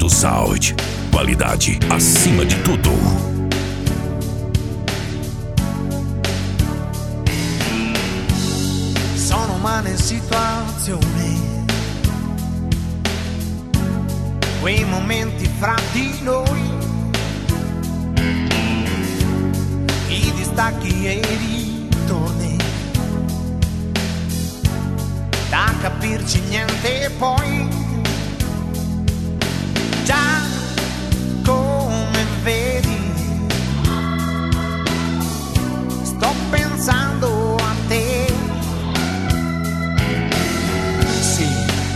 Auto Sound. Qualidade acima de tudo. Sono umane situazioni, quei momenti fra di noi, i distacchi e i ritorni, da capirci niente poi. Già come vedi, sto pensando a te. Sì,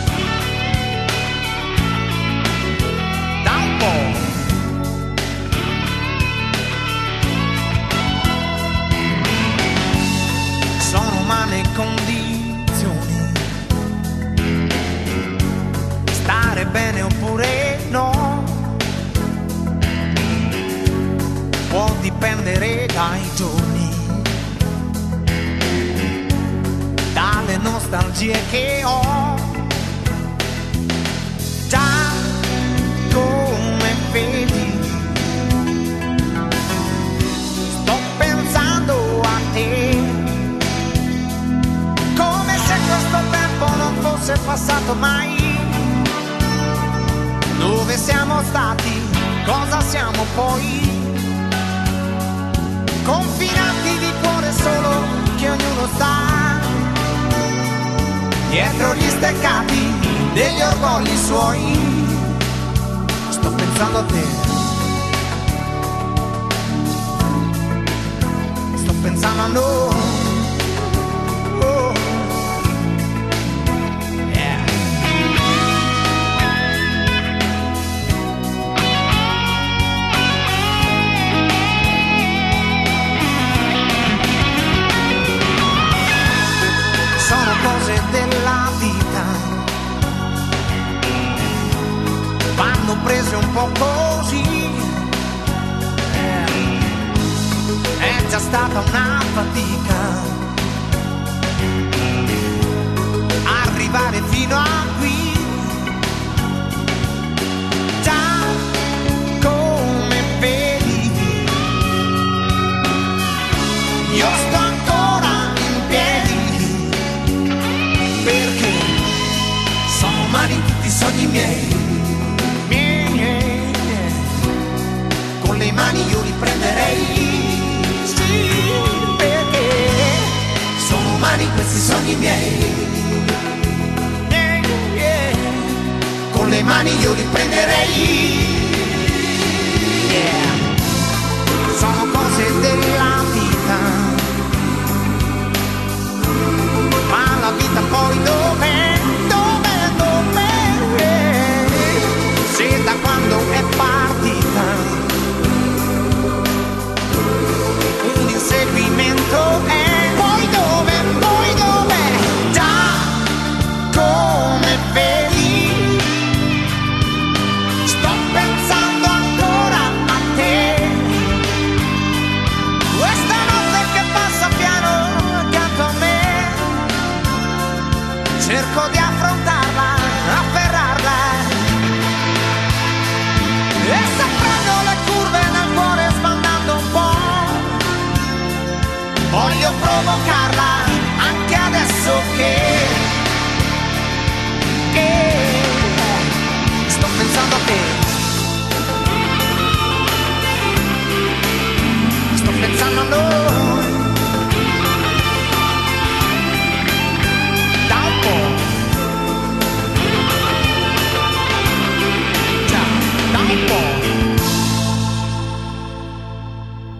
da un po'. Sono umane condizioni, stare bene oppure no, può dipendere dai giorni, dalle nostalgie che ho. Già come vedi, sto pensando a te, come se questo tempo non fosse passato mai. Dove siamo stati, cosa siamo poi? Confinati di cuore solo che ognuno sta dietro gli steccati degli orgogli suoi. Sto pensando a te, sto pensando a noi. Oh. Yeah. Sono cose della vita, vanno prese un po' così. È già stata una fatica arrivare fino a qui. Già come vedi, io sto ancora in piedi, perché sono umani tutti i sogni miei. Con le mani io li prenderei, sì, perché sono umani questi sogni miei. Con le mani io li prenderei.